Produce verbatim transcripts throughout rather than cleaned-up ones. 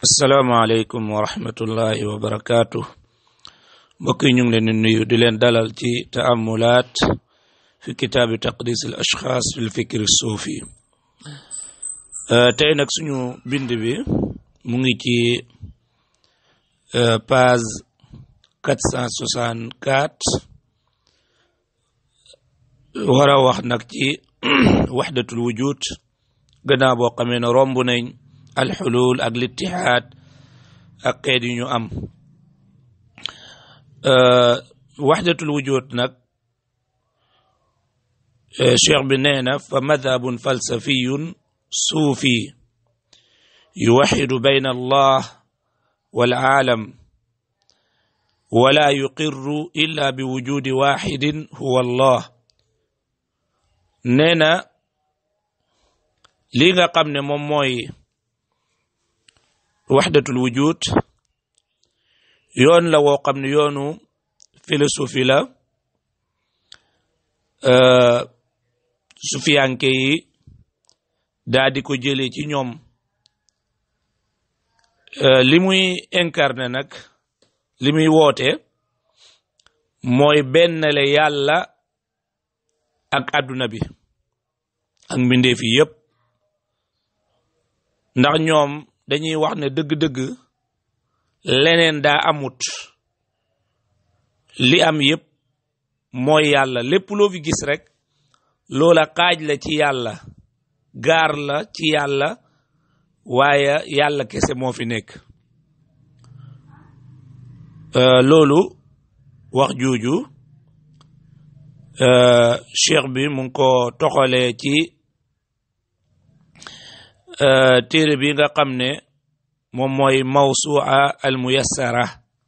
السلام عليكم ورحمة الله وبركاته. بقي نيو لين نيو دي لين دالال تي تأملات في كتاب تقديس الأشخاص في الفكر الصوفي. أه تاي نك سونو بيند بي موغي تي أه باز quatre cent soixante-quatre wara wax nak ci wahdatul wujud gëna bo xamé na rombu nañ al hulul ak l'itihad ak xéet yu ñu am euh wahdatul wujud nak cheikh bi neena fa madhabun falsafiyun sufi yuwahidu bayna allah wal alam ولا يقر إلا بوجود واحد هو الله نينا ليغا قمنا موموي وحدة الوجود يون لا وو قمنا يونو فيلسوفي لا أه سفيانكي دادي كو جيلي ci ñom euh limuy incarner nak limi wote moy bennale yalla ak aduna bi ak mbinde fi yépp ndax ñoom dañuy wax ne deug deug leneen da amut li am yépp moy yalla lépp lo fi gis rek lola xaj la ci yalla gar la ci yalla waye yalla kesse mo fi nek Euh, lolu wax juju euh cheikh bi mu ngi ko toxale ci euh téré bi nga xamné mom moy mawsu'a al muyassara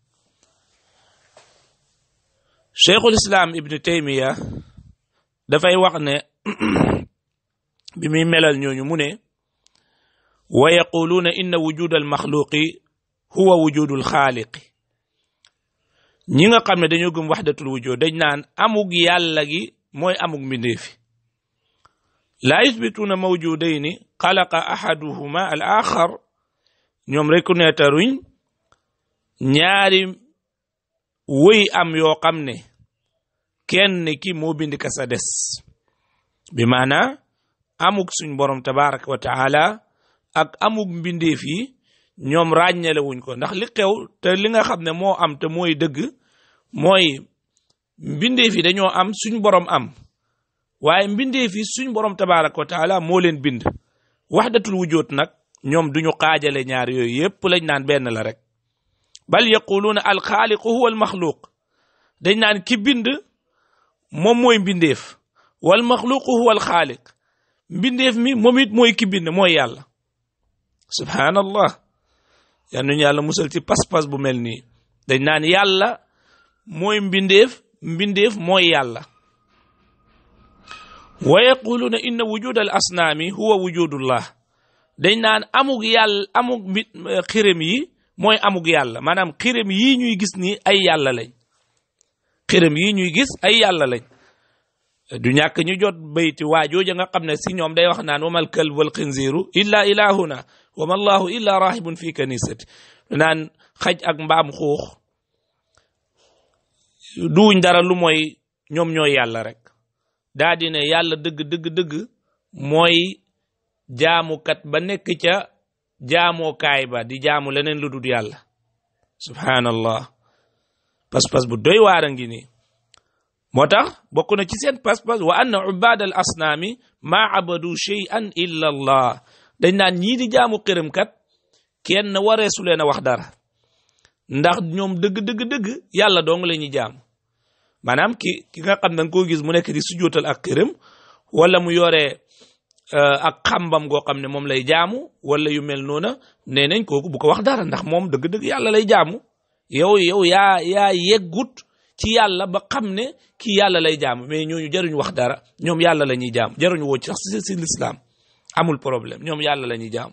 cheikhul islam ibn taymiya da fay wax ne bi mi melal ñooñu mu ne wa yaquluna inna wujud al makhluqi huwa wujud al khaliq ñi nga xamne dañu gëm wahdatul wujud dañ naan amug yalla gi moy amug mindefi la yuthbituna mawjudayn khalaqa ahaduhuma al akhar ñom reconnaîtruñ ñaari wuy am yo xamne kenn ki mo bind ka sa dess bi maana amug suñ borom tabarak wa taala ak amug mindefi ñom ragnale wuñ ko ndax li xew te li nga xamne mo am te moy deug moy mbinde fi dañoo am suñ borom am waye mbinde fi suñ borom tabarak wa taala mo leen bind wahdatul wujud nak ñom duñu xaajale ñaar yoy yépp lañ naan ben la rek bal yaquluna al khaliq huwa al makhluq dañ naan ki bind mom moy mbindeef wal makhluq huwa al khaliq mbindeef mi momit moy ki bind moy yalla subhanallah yal nañu yàlla musal ci pas-pas bu mel nii dañ naan yàlla mooy mbindeef mbindeef mooy yàlla wa yaquluna inna wujud al asnaami huwa wujudullah dañ naan amug yàlla amug xirem yi mooy amug yàlla maanaam xirem yi ñuy gis ni ay yàlla lañ xirem yi ñuy gis ay yàlla lañ du ñàkk ñu jot bayti waajooja nga xam ne si ñoom day wax naan wamal kalb wal xinziru illa ilahuna wama allahu illa rahibun fi kanisati naan xaj ak mbaam xuux duuñ dara lu mooy ñoom ñooy yàlla rek daa di ne yàlla dëgg dëgg dëgg mooy jaamukat ba nekk ca jaamookaay ba di jaamu leneen lu dul yàlla subhanallah pas-pas bu doy waar a ngi nii moo tax bokk na ci seen pas-pas wa anna ubad al asnaami ma abadu shay'an illa allah dañ naan ñii di jaamu xërëm kat kenn wareesu leen a wax dara ndax ñoom dëgg dëgg dëgg yàlla dong la ñuy jaam maanaam ki ki nga xam da nga koo gis mu nekk di sujootal ak xërëm wala mu yore ak xambam goo xam ne moom lay jaamu wala yu mel noona nee nañ kooku bu ko wax dara ndax moom dëgg dëgg yàlla lay jaamu yow yow yaa yaa yeggut ci yàlla ba xam ne kii yàlla lay jaamu mais ñooñu jaruñu wax dara ñoom yàlla la ñuy jaam jaruñu woo ci sax si si l'islam amul problème ñoom yàlla la ñuy jaam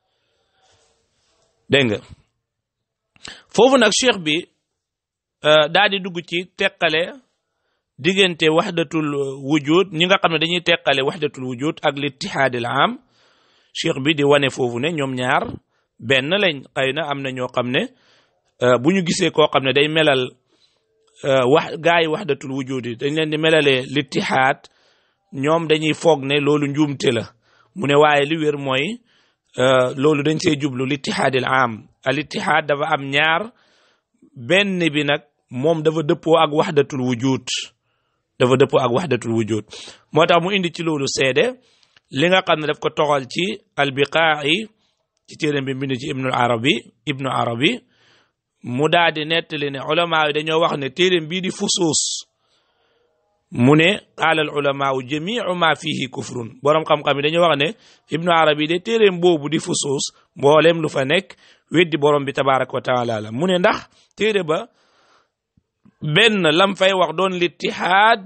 dégg nga foofu nag cheikh bi daal di dugg ci teqale diggante wahdatul wujud ñi nga xam ne dañuy teqale wahdatul wujud ak l'ittihaad al am cheikh bi di wane foofu ne ñoom ñaar benn lañ xëy na am na ñoo xam ne bu ñu gisee koo xam ne day melal wax gaa yi wahdatul wujudi dañ leen di melalee littihaad ñoom dañuy foog ne loolu njuumte la mu ne waaye li wér mooy loolu dañ see jublu littihaadil am al ittihaad dafa am ñaar benn bi nag moom dafa dëppoo ak wahdatul wujud dafa dëppoo ak wahdatul wujud moo tax mu indi ci loolu seede li nga xam ne daf ko toxal ci albiqaa'i ci téere bi bind ci ibnu arabi ibnu arabi mu daal di nettali ne ulama yi dañoo wax ne téere bii di fusuus mu ne qaala al ulama jamiu ma fihi kufrun boroom xam-xam yi dañoo wax ne ibnu arabi de téereem boobu di fusuus mboolem lu fa nekk weddi borom bi tabaraka wa taala la mu ne ndax téere ba benn lam fay wax doon littihaad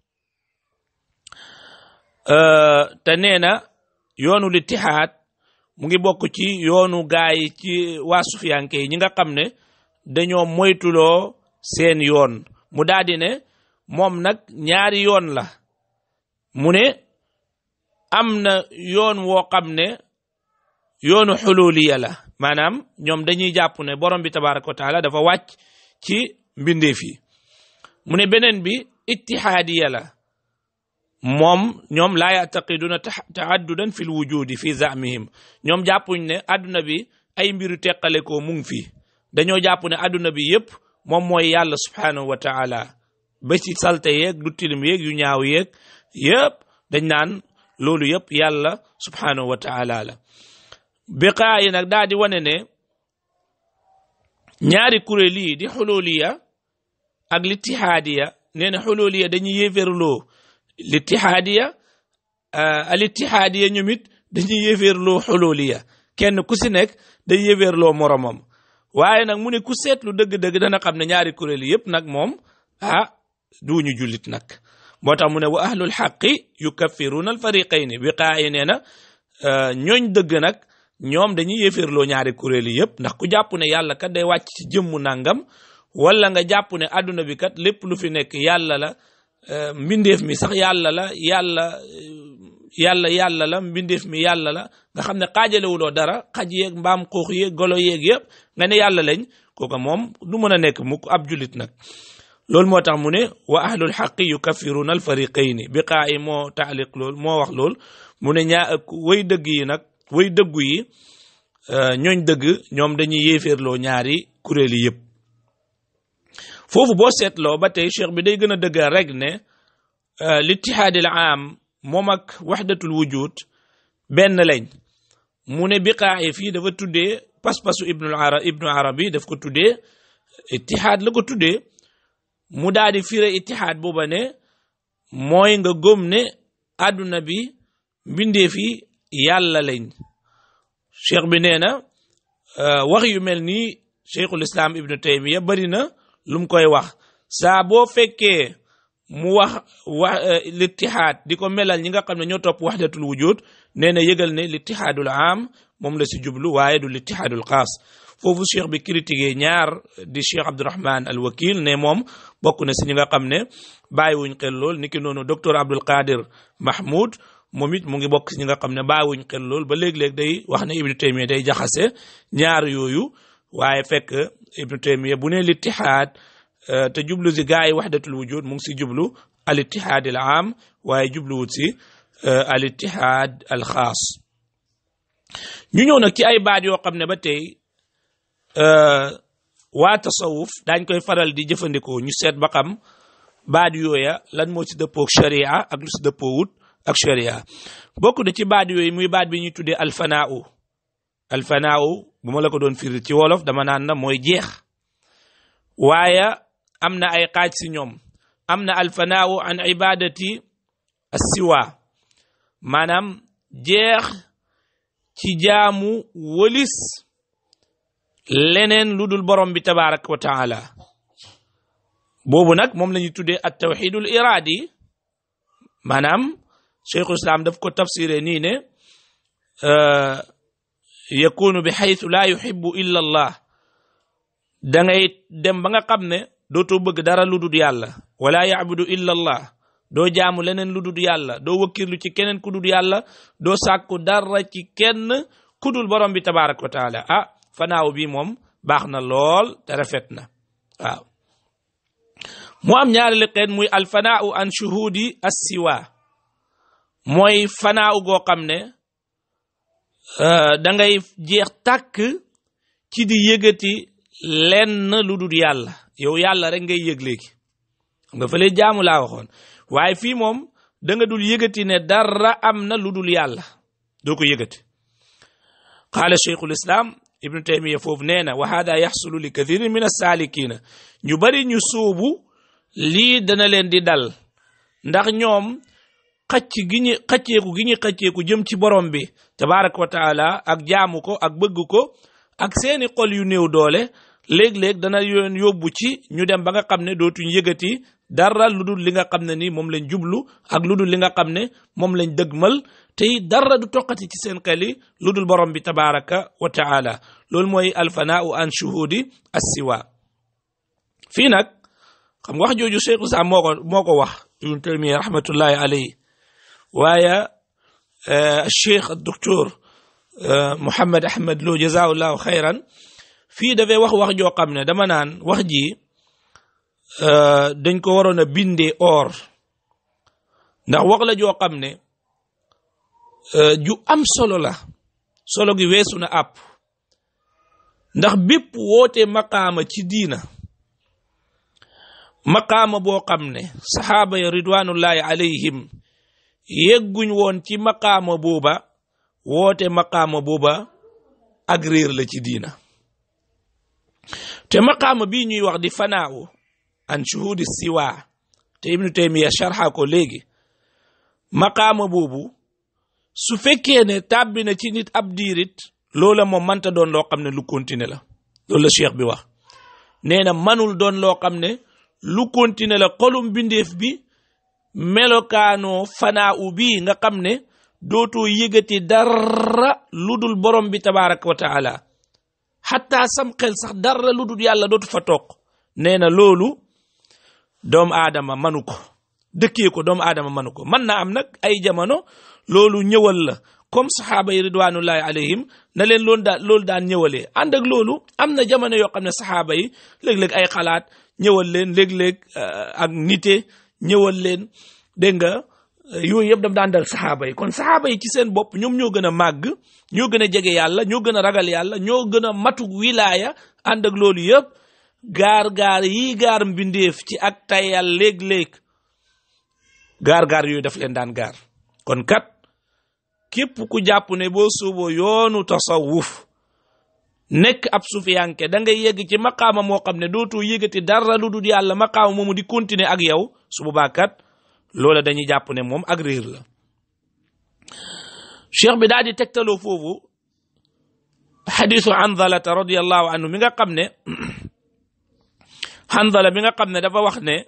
te nee na yoonu littihaad mu ngi bokk ci yoonu gaay ci waa sufiyanke yi ñi nga xam ne dañoo moytuloo seen yoon mu daldi ne moom nag ñaari yoon la mu ne am na yoon woo xam ne yoonu xululiya la maanaam ñoom dañuy jàpp ne borom bi tabaraka wa taala dafa wàcc ci mbindeef yi mu ne beneen bi ittihaadiya la moom ñoom laa yactaqiduna taaddudan fi l wujudi fi zamihim ñoom jàppuñ ne adduna bi ay mbiru teqale ko mu ngi fi dañoo jàpp ne adduna bi yépp moom mooy yàlla subhanahu wa taala ba ci salte yeeg du tilim yeeg yu ñaaw yeeg yépp dañ naan loolu yépp yàlla subhanahu wa taala la biqaa yi nag daal di wane ne ñaari kuréel yi di xululiya ak littihaadiya nee na xululiya dañuy yéeférloo littihaadiya al ittihaadiya ñoom it dañuy yéeférloo xululiya kenn ku si nekk day yéeférloo moromam waaye nag mu ne ku seetlu dëgg-dëgg dana xam ne ñaari kuréel yépp nag moom ah duñu jullit nag moo tax mu ne wa ahlul xaqi yukaffiruna al fariqayni biqaa yi nee na ñooñ dëgg nag ñoom dañuy yéeférloo ñaari kuréel yi yépp ndax ku jàpp ne yàlla kat day wàcc ci jëmmu nangam wala nga jàpp ne adduna bi kat lépp lu fi nekk yàlla la mbindeef mi sax yàlla la yàlla yàlla yàlla la mbindeef mi yàlla la nga xam ne xaajalewuloo dara xaj yeeg mbaam xuux yeeg golo yeeg yëpp nga ne yàlla lañ kooka moom du mën a nekk mukk ab julit nag loolu moo tax mu ne wa ahlul xaqi yukaffiruna al fariqayni biqaa yi moo taaliq lool moo wax lool mu ne ñaa way dëgg yi nag way dëggu yi ñooñ dëgg ñoom dañuy yéeféerloo ñaari kuréel yi yëpp foofu boo seetloo ba tey cheikh bi day gën a dëggal rek ne littihaadil aam moom ak waxdatul wujud benn lañ mu ne biqaa yi fii dafa tuddee pas-pasu ibnu ara ibnu arabi daf ko tuddee ittihaad la ko tuddee mu daal di fire ittihaad booba ne mooy nga gëm ne àdduna bi mbindee fi yàlla lañ cheikh bi nee na wax yu mel nii cheikhul islam ibnu taymiya bari na lu mu koy wax saa boo fekkee mu wax wax littihaad di ko melal ñi nga xam ne ñoo topp waxdatul wujud nee na yëgal ne littihaadul am moom la si jublu waaye du littihaadul xaas foofu cheikh bi critiqué ñaar di cheikh abdourahman al wakil ne moom bokk na si ñi nga xam ne bàyyiwuñ xel lool niki noonu docteur abdul qadir mahmoud moom it mu ngi bokk si ñi nga xam ne bàyyiwuñ xel lool ba léeg-léeg day wax ne ibnu taymiya day jaxase ñaar yooyu waaye fekk ibnu taymiya bu ne littihaad te jublu si gaa yi waxdatul wujud mu ngi si jublu al ittihaad al am waaye jubluwut si al ittihaad al xaas ñu ñëw nag ci ay baat yoo xam ne ba tey waa tasawuf daañ koy faral di jëfandikoo ñu seet ba xam baat yooya lan moo ci dëppoo ak sharia ak lu si dëppoo wut ak sharia bokk na ci baat yooyu muy baat bi ñuy tuddee alfanaaw alfanaaw bu ma la ko doon firi ci wolof dama naan na mooy jeex waaye am na ay xaaj si ñoom am na alfanaaw an ibadati assiwa maanaam jeex ci jaamu wëlis leneen lu dul borom bi tabaraka wa taala boobu nag moom la ñuy tuddee at tawxidul iraadi maanaam cheikhul islam daf ko tafsiré nii ne yakunu bi xaytu laa yuhibbu illa allah da ngay dem ba nga xam ne dootoo bëgg dara lu dul yàlla wala yaabudu illa allah doo jaamu leneen lu dul yàlla doo wakkirlu ci keneen ku dul yàlla doo sàkku dara ci kenn kudul borom bi tabaraka wa taala ah fanaaw bi moom baax na lool te rafet na waaw mu am ñaari liqeen muy alfanaaw an shuhudi assiwa mooy fanaaw goo xam ne da ngay jeex tàkk ci di yëgati lenn lu dul yàlla yow yàlla rek ngay yëg léegi xam nga fële jaamu laa waxoon waaye fii moom da nga dul yëgati ne dara am na lu dul yàlla doo ko yëgati qaala cheikhul islam ibnu taymiya foofu nee na wa hada yaxsulu li kathirin min assalikina ñu bari ñu suubu lii dana leen di dal ndax ñoom xacc gi ñu xacceeku gi ñu xacceeku jëm ci borom bi tabaraka wa taala ak jaamu ko ak bëgg ko ak seeni xol yu néew doole léeg-léeg dana yoon yóbbu ci ñu dem ba nga xam ne dootuñ yëgati dara lu dul li nga xam ne ni moom lañ jublu ak lu dul li nga xam ne moom lañ dëgmal te dara du toqati ci seen xel yi lu dul borom bi tabaraka wa taala loolu mooy alfanaau an shuhudi assiwa fii nag xam nga wax jooju Cheikh Islam moo ko moo ko wax Ibn Taymiya rahmatullahi alayhi waaye Cheikh docteur Mouhamed Ahmed Lo jazaahullahu xayran fii dafay wax wax joo xam ne dama naan wax ji dañ ko waroon a bindee or ndax wax la joo xam ne ju am solo la solo gi weesu na àpp ndax bépp woote maqaama ci diina maqaama boo xam ne saxaaba ya ridwanullahi alayhim yegguñ woon ci maqaama booba woote maqaama booba ak réer la ci diina te maqaama bii ñuy wax di fanaawu an shuhudi siwa te ibnu taymiya sharha ko léegi maqaama boobu su fekkee ne tàbbi na ci nit ab diirit loola moom manta doon loo xam ne lu continuer la loolu la cheikh bi wax nee na manul doon loo xam ne lu continuer la xolum bindeef bi melokaanoo fanaawu bii nga xam ne dootoo yëgati dara lu dul borom bi tabaraka wa taala xataa sam xel sax dara lu dul yàlla dootu fa toog nee na loolu doomu aadama manu ko dëkkee ko doomu aadama manu ko mën na am nag ay jamono loolu ñëwal la comme saxaaba yi ridwanullahi alayhim na leen loolu daan loolu daan ñëwalee ànd ak loolu am na jamono yoo xam ne saxaaba yi léeg-léeg ay xalaat ñëwal leen léeg-léeg ak nite ñëwal leen dégg nga yooyu yëpp daf daan dal saxaaba yi kon saxaaba yi ci seen bopp ñoom ñoo gën a màgg ñoo gën a jege yàlla ñoo gën a ragal yàlla ñoo gën a matug wilaaya ànd ak loolu yëpp gaar-gaar yi gaar mbindeef ci ak tayal léeg-léeg gaar-gaar yooyu daf leen daan gaar kon kat képp ku jàpp ne boo suuboo yoonu tasawuf nekk ab sufiyanke da ngay yegg ci maqaama moo xam ne dootoo yëgati dara lu dul yàlla maqaama moomu di continuer ak yow su boobaa kat loola dañuy jàpp ne moom ak réer la cheikh bi daal di tegtaloo foofu xadisu Hanzalata radiyallahu anhu mi nga xam ne Hanzala mi nga xam ne dafa wax ne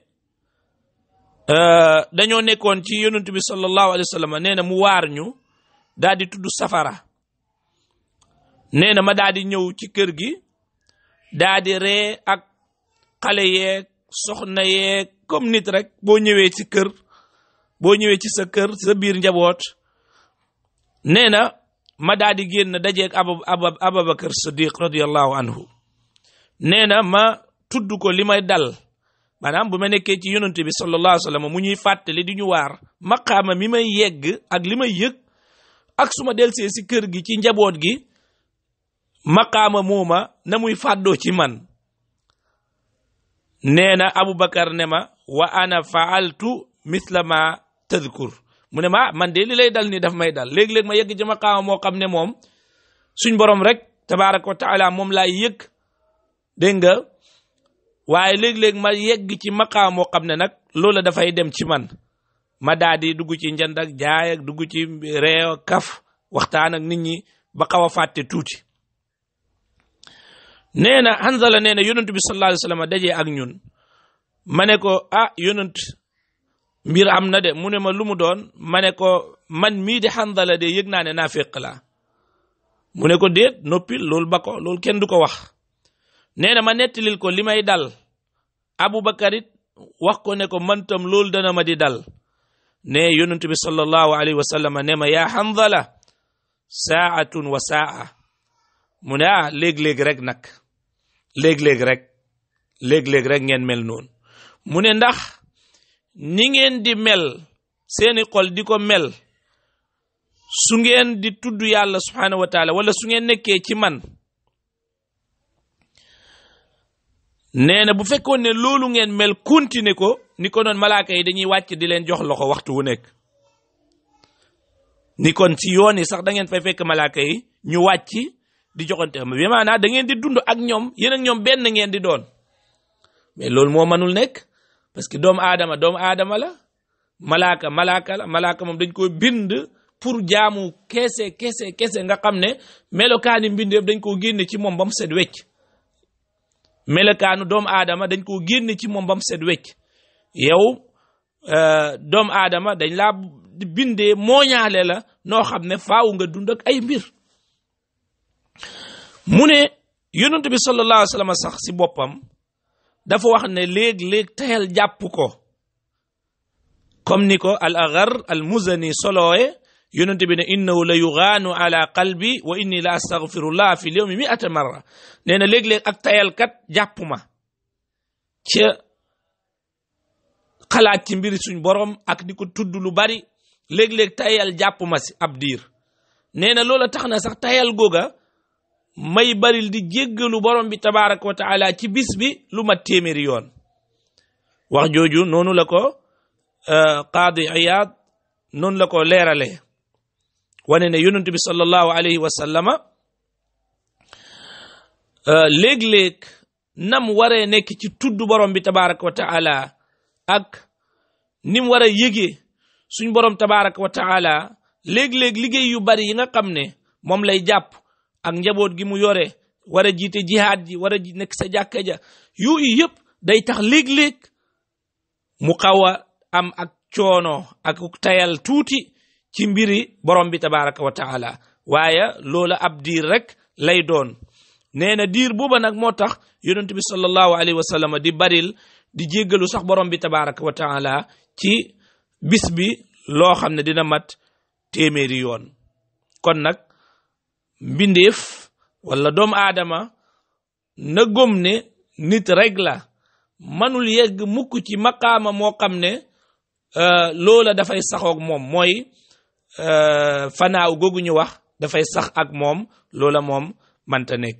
dañoo nekkoon ci yonent bi sallallahu alayhi wa sallam nee na mu waar ñu daal di tudd safara nee na ma daal di ñëw ci kër gi daal di ree ak xale yeeg soxna yeeg comme nit rek boo ñëwee ci kër boo ñëwee ci sa kër sa biir njaboot nee na ma daal di génn dajeeg aba Abubakar Siddiq radiyallahu anhu nee na ma tudd ko li may dal maanaam bu ma nekkee ci yonent bi sallallahu alayhi wa sallam mu ñuy fàttali di ñu waar maqaama mi may yegg ak li may yëg ak su ma delsee si kër gi ci njaboot gi maqaama mooma na muy fàddoo ci man nee na Abubakar ne ma wa ana faaltu misla ma tadkur mu ne ma man de li lay dal ni daf may dal léeg-léeg ma yegg ci maqaama moo xam ne moom suñ borom rek tabaraka wa taala moom laay yëg dégg nga waaye léeg-léeg ma yegg ci maqaama moo xam ne nag loola dafay dem ci man ma daal di dugg ci njënd ak jaay ak dugg ci réew ak kaf waxtaan ak nit ñi ba xaw a fàtte tuuti nee na Hanzala nee na yonent bi sallallahu alayhi wa sallam dajee ak ñun ma ne ko ah yonent mbir am na de mu ne ma lu mu doon ma ne ko man mii di Hanzala de yëg naa ne naafiq laa mu ne ko déet noppil loolu ba ko loolu kenn du ko wax nee na ma nettalil ko li may dal Abubakar it wax ko ne ko man tam loolu dana ma di dal ne yonent bi sallallahu alayhi wa sallam ne ma yaa Hanzala saatun wa saa mu ne ah léeg-léeg rek nag léeg-léeg rek léeg-léeg rek ngeen mel noonu mu ne ndax ni ngeen di mel seeni xol di ko mel su ngeen di tudd yàlla subhanahu wa taala wala su ngeen nekkee ci man nee na bu fekkoon ne loolu ngeen mel continuer ko ni ko noon malaaka yi dañuy wàcc di leen jox loxo waxtu wu nekk ni kon ci yoon yi sax da ngeen fay fekk malaaka yi ñu wàcc di joxante xam bi maanaam da ngeen di dund ak ñoom yéen ak ñoom benn ngeen di doon mais loolu moo mënul nekk parce que doomu aadama doomu aadama la malaaka malaaka la malaaka moom dañ ko bind pour jaamu kese kese kese nga xam ne melokaani mbindeef dañ koo génne ci moom ba mu set wecc melokaanu doomu aadama dañ koo génne ci moom ba mu set wecc yow doomu aadama dañ laa bindee mooñaale la noo xam ne faaw nga dund ak ay mbir mu ne yonent bi sallallahu alayhi wa sallam sax si boppam dafa wax ne léeg-léeg tayal jàpp ko comme ni ko al agar al muzani solooye yonent bi ne innahu la yugaanu ala qalbi wa inni la astaghfirullah fi lyawmi mi'ata marra nee na léeg-léeg ak tayalkat jàpp ma ca xalaat ci mbiri suñ borom ak di ko tudd lu bari léeg-léeg tayal jàpp ma si ab diir nee na loola tax na sax tayal googa may baril di jéggalu borom bi tabaraka wa taala ci bis bi lu ma téeméeri yoon wax jooju noonu la ko qaadi Iyaad noonu la ko leeralee wane ne yonent bi sallallahu alayhi wa sallama léeg-léeg nam waree nekk ci tudd borom bi tabaraka wa taala ak nim war a yëgee suñ borom tabaraka wa taala léeg-léeg liggéey yu bari yi nga xam ne moom lay jàpp ak njaboot gi mu yore war a jiite jihaad ji war a nekk sa jàkka ja yooyu yëpp day tax léeg-léeg mu xaw a am ak coono ak tayal tuuti ci mbiri borom bi tabaraka wa taala waaye loola ab diir rek lay doon nee na diir booba nag moo tax yonent bi sallallahu alayhi wa sallam di baril di jéggalu sax borom bi tabaraka wa taala ci bis bi loo xam ne dina mat téeméeri yoon kon nag mbindeef wala doomu aadama na gëm ne nit rek la manul yegg mukk ci maqaama moo xam ne loola dafay saxoog moom mooy fanaaw googu ñu wax dafay sax ak moom loola moom manta nekk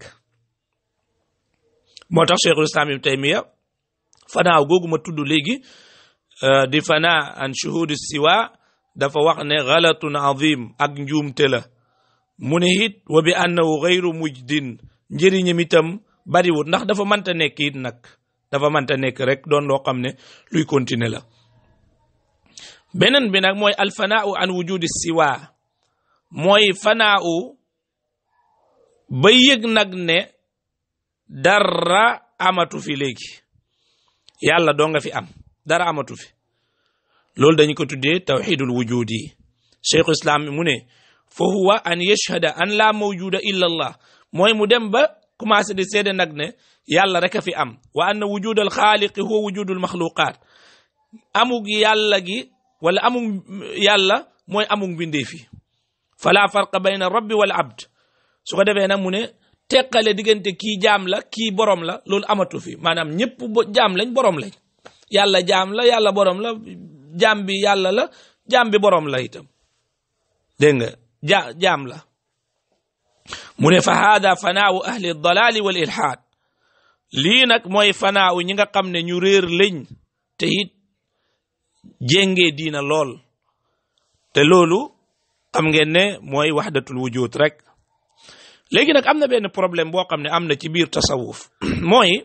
moo tax cheikhul islam ibn taymiya fanaaw googu ma tudd léegi di fana an shuhud siwa dafa wax ne galatun azim ak njuumte la mu ne it wa bi annahu ghayru mujdin njëriñam itam bariwut ndax dafa manta nekk it nag dafa manta nekk rek doon loo xam ne luy continuer la beneen bi nag mooy alfanaau an wujudi siwa mooy fanaau ba yëg nag ne dara amatu fi léegi yàlla doo nga fi am dara amatu fi loolu dañu ko tuddee tawxidul wujudi cheikhu islam mu ne fa huwa an yashhada an la mawjuda illa allah mooy mu dem ba commencé di seede nag ne yàlla rek a fi am wa anna wujud al xaaliqi huwa wujudul maxluqaat amug yàlla gi wala amug yàlla mooy amug mbindee fi fala farqa bayna rabbi wal abd su ko defee nag mu ne teqale diggante kii jaam la kii borom la loolu amatu fi maanaam ñëpp jaam lañ borom lañ yàlla jaam la yàlla borom la jaam bi yàlla la jaam bi borom la itam dégg nga ja jaam la mu ne fa haada fanaawu ahli dalali wal ilhaad lii nag mooy fanaawu ñi nga xam ne ñu réer lañ te it jéngee diina lool te loolu xam ngeen ne mooy wahdatul wujud rek léegi nag am na benn problème boo xam ne am na ci biir tasawuf mooy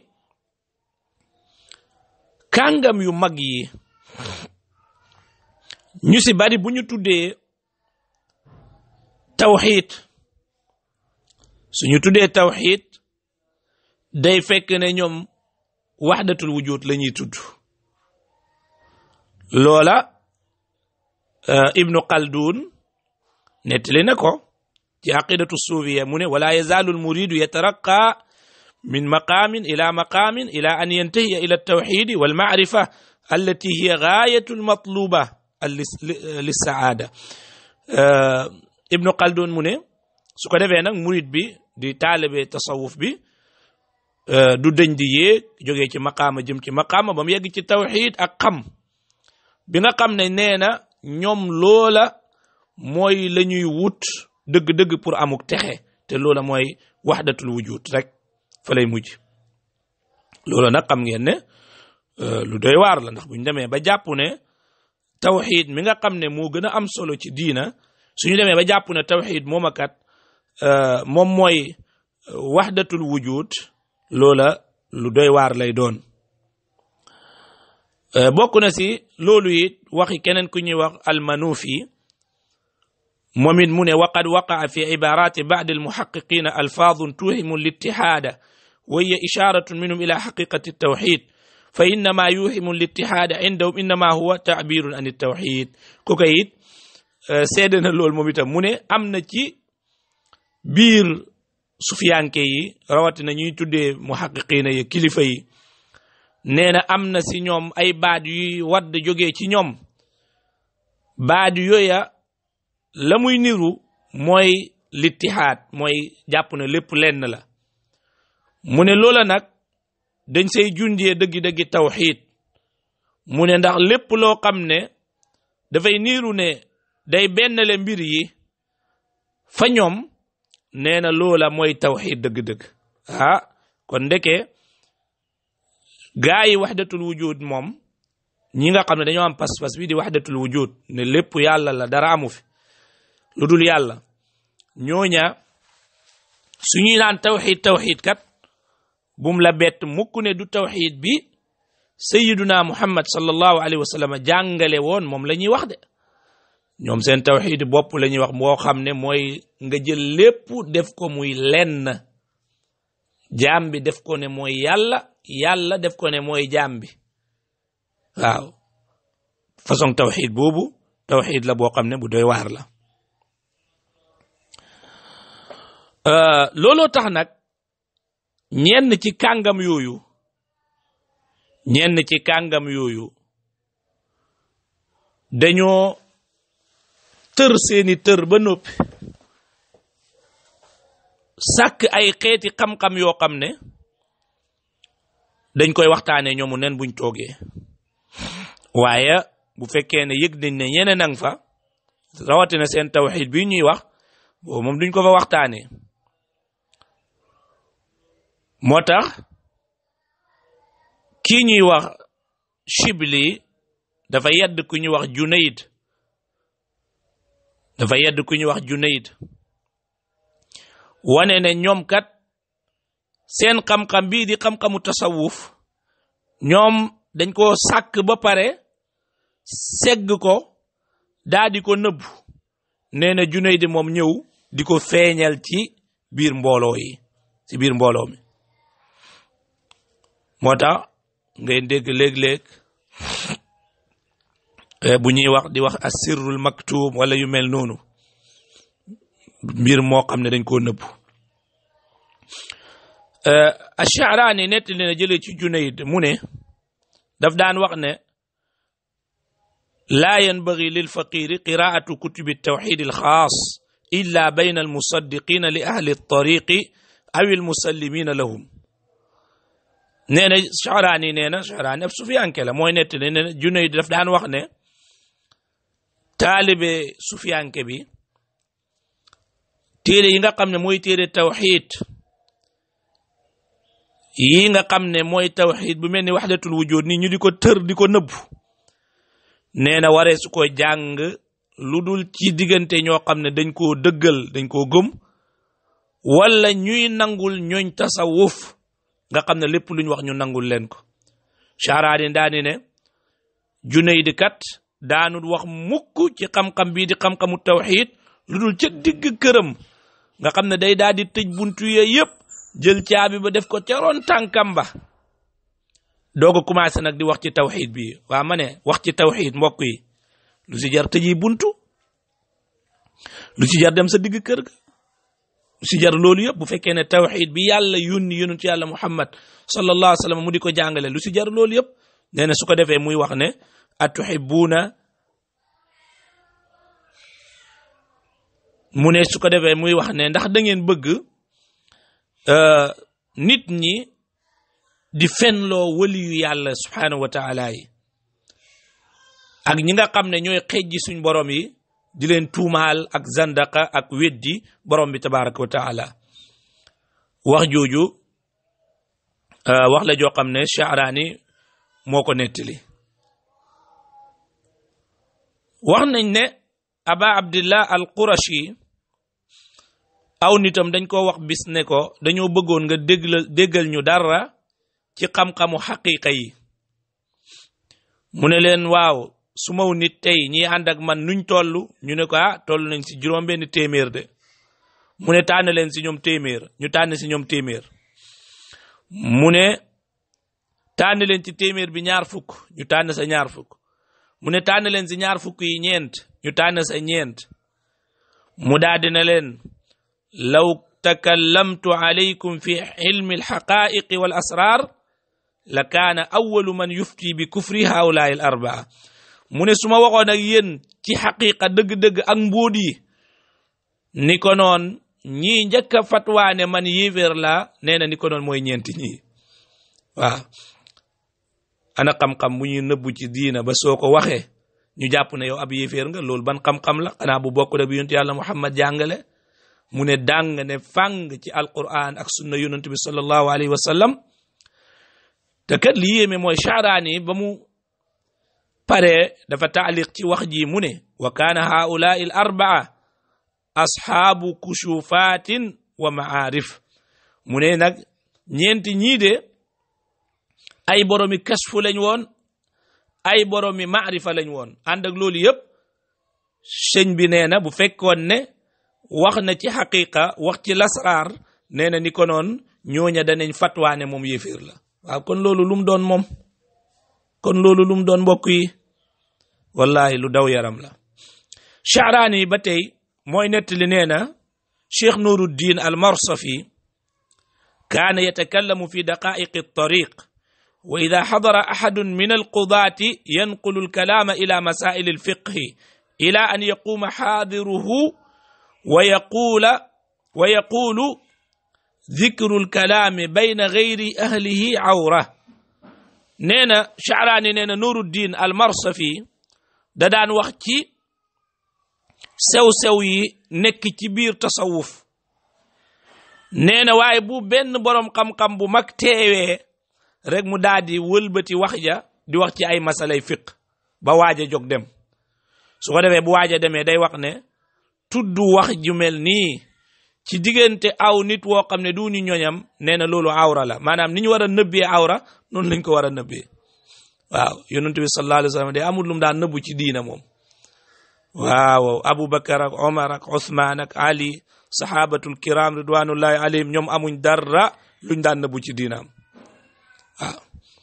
kàngam yu mag yi ñu si bari bu ñu tuddee tawxiid suñu tuddee tawxiid day fekk ne ñoom wahdatul wujud la ñuy tudd loola ibnu Khaldun nettali na ko ci aqidatu suufiya mu ne wala yazaalu almuridu yataraqa min maqaamin ila maqaamin ila an yantahiya ila altawxidi walmacrifa allati hiya gaayatu almatluba lissaada ibnu Khaldun mu ne su ko defee nag murid bi di taalibe tasawuf bi du dëñ di yéeg jógee ci maqaama jëm ci maqaama ba mu yegg ci tawxiid ak xam bi nga xam ne nee na ñoom loola mooy la ñuy wut dëgg-dëgg pour amuk texe te loola mooy waxdatul wujud rek fa lay mujj loola nag xam ngeen ne lu doy waar la ndax buñ demee ba jàpp ne tawxiid mi nga xam ne moo gën a am solo ci diina suñu demee ba jàpp ne tawxiid moom akat moom mooy waxdatul wujud loola lu doy waar lay doon bokk na si loolu it waxi keneen ku ñuy wax almanuufi moom it mu ne waqad waqaa fi ibarati ba'd almuhaqiqina alfaadun tuhimu littihaada wa hiya isharatun minhum ila haqiqati altawxid fa innama yuhimu littihaada indahum innama huwa taabirun an altawxid ko kay it seede na loolu moom itam mu ne am na ci biir sufiyanke yi rawatina ñuy tuddee muhaqiqiina yi kilifa yi nee na am na si ñoom ay baat yuy wadd jógee ci ñoom baat yooya la muy niru mooy littihaad mooy jàpp na lépp lenn la mu ne loola nag dañ say junjee dëggi-dëggi tawxiid mu ne ndax lépp loo xam ne dafay niru ne day bennale mbir yi fa ñoom nee na loola mooy tawxiid dëgg-dëgg ah kon ndeke gaa yi waxdatul wujud moom ñi nga xam ne dañoo am pas-pas bi di waxdatul wujud ne lépp yàlla la dara amu fi lu dul yàlla ñooña suñuy naan tawxiid tawxiid kat bum la bett mukk ne du tawxiid bi sayyiduna muhammad sallallahu alayhi wa sallam jàngale woon moom la ñuy wax de ñoom seen tawxiid bopp la ñuy wax moo xam ne mooy nga jël lépp def ko muy lenn jaam bi def ko ne mooy yàlla yàlla def ko ne mooy jaam bi waaw façon tawxiid boobu tawxiid la boo xam ne bu doy waar la looloo tax nag ñenn ci kàngam yooyu ñenn ci kàngam yooyu dañoo tër seeni tër ba noppi sàkk ay xeeti xam-xam yoo xam ne dañ koy waxtaanee ñoomu nen buñ toogee waaye bu fekkee ne yëg nañ ne ñeneen nang fa rawatina seen tawxiid bi ñuy wax boobu moom duñ ko fa waxtaanee moo tax kii ñuy wax Shibli dafa yedd ku ñuy wax Junayd dafa yedd ku ñuy wax Junayd wane ne ñoom kat seen xam-xam bii di xam-xamu tasawuf ñoom dañ ko sàkk ba pare segg ko daa di ko nëbbu nee na Junayd moom ñëw di ko feeñal ci biir mbooloo yi ci biir mbooloo mi moo tax ngay dégg léeg-léeg bu ñuy wax di wax asirrul maktum wala yu mel noonu mbir moo xam ne dañ koo nëbbu Ash-Sha'rani nettali na jëlee ci Junayd mu ne daf daan wax ne laa yanbaghi lil faqiri qiraa'atu kutubi at-tawhid al-khaas illa bayna al-musaddiqina li ahli at-tariqi aw al-musallimina lahum nee na Sha'rani nee na Sha'rani ab sufiyanke la mooy nettali nee na Junayd daf daan wax ne taalibe sufiyanke bi téere yi nga xam ne mooy téere tawxiid yi nga xam ne mooy tawxiid bu mel ni waxdatul wujud ni ñu di ko tër di ko nëbbu nee na waree su ko jàng lu dul ci diggante ñoo xam ne dañ koo dëggal dañ koo gëm wala ñuy nangul ñooñ tasawuf nga xam ne lépp lu ñu wax ñu nangul leen ko Sha'rani daani ne Junayd kat daanul wax mukk ci xam-xam bii di xam-xamu tawxiid lu dul ca digg këram nga xam ne day daal di tëj buntu yee yëpp jël caabi ba def ko ca roon tànkam ba doog a commencé nag di wax ci tawxiid bi waa ma ne wax ci tawxiid mbokk yi lu si jar tëji buntu lu si jar dem sa digg kër ga lu si jar loolu yëpp bu fekkee ne tawxiid bi yàlla yónni yonent yàlla Muhammad sallallahu alayhi wa sallam mu di ko jàngale lu si jar loolu yëpp nee na su ko defee muy wax ne atuhibbuuna mu ne su ko defee muy wax ne ndax da ngeen bëgg nit ñi di fenloo waliyu yàlla subhanahu wa taala yi ak ñi nga xam ne ñooy xejji suñ borom yi di leen tuumaal ak zandaka ak weddi borom bi tabaraka wa taala wax jooju wax la joo xam ne Sha'rani moo ko nettali wax nañ ne aba abdillah al qurashi aw nitam dañ ko wax bis ne ko dañoo bëggoon nga déggal déggal ñu dara ci xam-xamu xaqiqa yi mu ne leen waaw su maw nit tey ñi ànd ak man nuñ toll ñu ne ko ah toll nañ si juróom benn téeméer de mu ne tànn leen si ñoom téeméer ñu tànn si ñoom téeméer mu ne tànn leen ci téeméer bi ñaar fukk ñu tànn sa ñaar fukk mu ne tànn leen si ñaar fukk yi ñeent ñu tànn sa ñeent mu daal dina leen law takallamtu alaykum fi ilmi alxaqaiqi wal asrar la kaana awalu man yufti bi kufri haulaai al arbaa mu ne su ma waxoon ak yéen ci xaqiqa dëgg-dëgg ak mbóot yi ni ko noon ñii njëkk a fatwaane man yéeféer la nee na ni ko noon mooy ñeenti ñii waaw ana xam-xam bu ñuy nëbbu ci diina ba soo ko waxee ñu jàpp ne yow ab yéeféer nga loolu ban xam-xam la xanaa bu bokk da bi yonent yàlla Muhammad jàngale mu ne dàng ne fàng ci alquran ak sunna yonent bi sallallahu alayhi wa sallam te kat li yéeme mooy Sha'rani ba mu pare dafa taaliq ci wax ji mu ne wa kaana haulaai al arbaa ashaabu kushufatin wa ma'arif mu ne nag ñeenti ñii de ay boromi kasfu lañ woon ay boromi maarifa lañ woon ànd ak loolu yëpp sëñ bi nee na bu fekkoon ne wax na ci xaqiqa wax ci lasraar nee na ni ko noon ñooña danañ fatwaane moom yéeféer la waaw kon loolu lum doon moom kon loolu lum doon mbokk yi wallahi lu daw yaram la Sha'rani ba tey mooy nettali nee na Cheikh Nuruddin al Marsafi kaana yatakallamu fi daqaiqi at-tariq wa idha hadara ahadun min al-qudati yanqulu al-kalama ila masail al-fiqh ila an yaquma hadiruhu wa yaqula wa yaqulu dhikru al-kalami bayna ghayri ahlihi awra nee na Sha'rani nee na Nuruddin al Marsafi da daan wax ci sew-sew yi nekk ci biir tasawuf nee na waaye bu benn boroom xam-xam bu mag teewee rek mu daal di wëlbati wax ja di wax ci ay masalay fiq ba waaja jóg dem su ko defee bu waaja demee day wax ne tudd wax ju mel nii ci diggante aw nit woo xam ne du ñu ñoñam nee na loolu awra la maanaam ni ñu war a nëbbee awra noonu lañ ko war a nëbbee waaw yonent bi sallallahu alayhi wa sallam de amul lum daan nëbbu ci diina moom waaw Abubakar ak Omar ak Othman ak Ali sahabatul kiram ridwanullahi alayhim ñoom amuñ dara luñ daan nëbbu ci diinaam waaw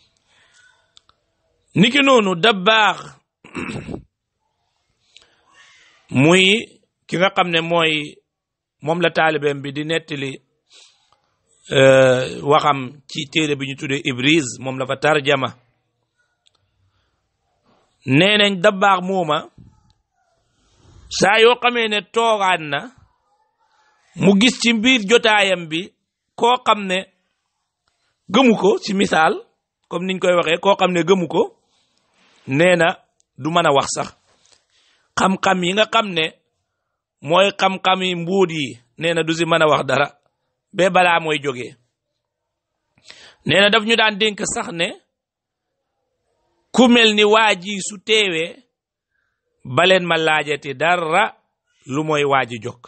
niki noonu Dabbaax muy ki nga xam ne mooy moom la taalibeem bi di nettali waxam ci téere bi ñu tuddee Ibriz moom la fa tarjama nee nañ Dabbaax mooma saa yoo xamee ne toogaan na mu gis ci biir jotaayam bi koo xam ne gëmu ko ci misaal comme niñ koy waxee koo xam ne gëmu ko nee na du mën a wax sax xam-xam yi nga xam ne mooy xam-xam yi mbuut yi nee na du si mën a wax dara ba balaa mooy jógee nee na daf ñu daan dénk sax ne ku mel ni waa ji su teewee baleen ma laajati dara lu mooy waa ji jóg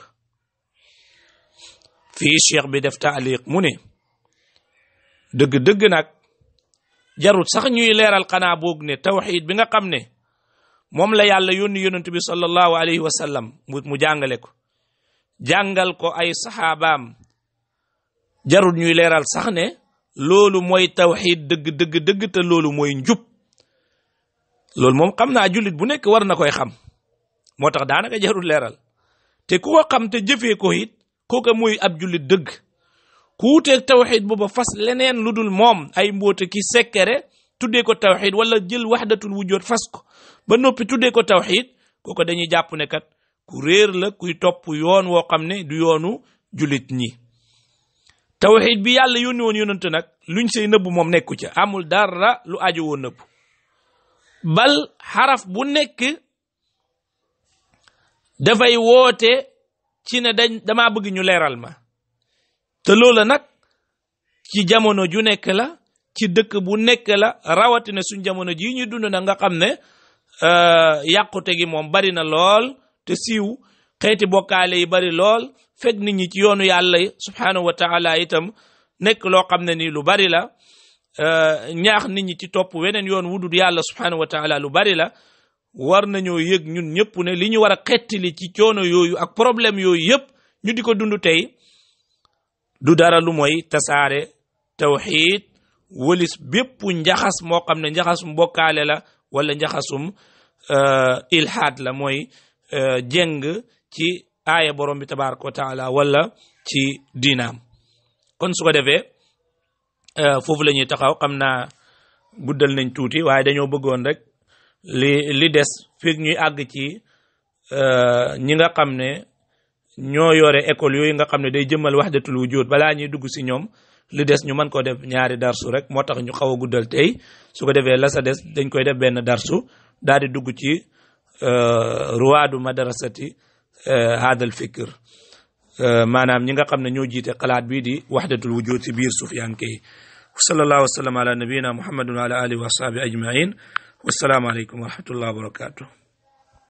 fii cheikh bi def taaliq mu ne dëgg-dëgg nag jarut sax ñuy leeral xanaa boog ne tawxiid bi nga xam ne moom la yàlla yónni yonent bi sallallahu alayhi wa sallam mu jàngale ko jàngal ko ay saxaabaam jarut ñuy leeral sax ne loolu mooy tawxiid dëgg dëgg dëgg te loolu mooy njub loolu moom xam naa jullit bu nekk war na koy xam moo tax daanaka jarut leeral te ku ko xam te jëfee ko it kooka muy ab jullit dëgg ku wuteeg tawxiid booba fas leneen lu dul moom ay mbóote ki sekkere tuddee ko tawxiid wala jël waxdatul wujjoot fas ko ba noppi tuddee ko tawxiid kooka dañuy jàpp ne kat ku réer la kuy topp yoon woo xam ne du yoonu julit ñi tawhid bi yàlla yónni woon yonent nag luñ say nëbb moom nekku ca amul dara lu aju woon nëbb bal xaraf bu nekk dafay woote ci ne dañ dama bëgg ñu leeral ma te loola nag ci jamono ju nekk la ci dëkk bu nekk la rawatina suñ jamono ji ñu dund na nga xam ne yàqute gi moom bari na lool te siiw xeeti bokkaale yi bari lool fekk nit ñi ci yoonu yàlla subhanahu wa taala itam nekk loo xam ne nii lu bari la ñaax nit ñi ci topp weneen yoon wudul yàlla subhanahu wa taala lu bari la war nañoo yëg ñun ñëpp ne li ñu war a xettili ci coono yooyu ak problème yooyu yëpp ñu di ko dund tey du dara lu mooy tasaare tawxiid wëlis bépp njaxas moo xam ne njaxasum bokkaale la wala njaxasum ilhaad la mooy jeng ci aaya borom bi tabaraka wa taala wala ci diinaam kon su ko defee foofu la ñuy taxaw xam naa guddal nañ tuuti waaye dañoo bëggoon rek li li des fekk ñuy àgg ci ñi nga xam ne ñoo yore école yooyu nga xam ne day jëmmal wahdatul wujud balaa ñuy dugg si ñoom li des ñu mën koo def ñaari darsu rek moo tax ñu xaw a guddal tey su ko defee la sa des dañ koy def benn darsu daal di dugg ci ruwaadu madrasati hadal fikr maanaam ñi nga xam ne ñoo jiite xalaat bii di wahdatul wujud ci biir sufiyanke yi sallallahu wa sallam ala nabiyina muhammadin wa ala alihi wa ashabi ajmain wassalaamu aleykum wa rahmatullahi wa barakatuh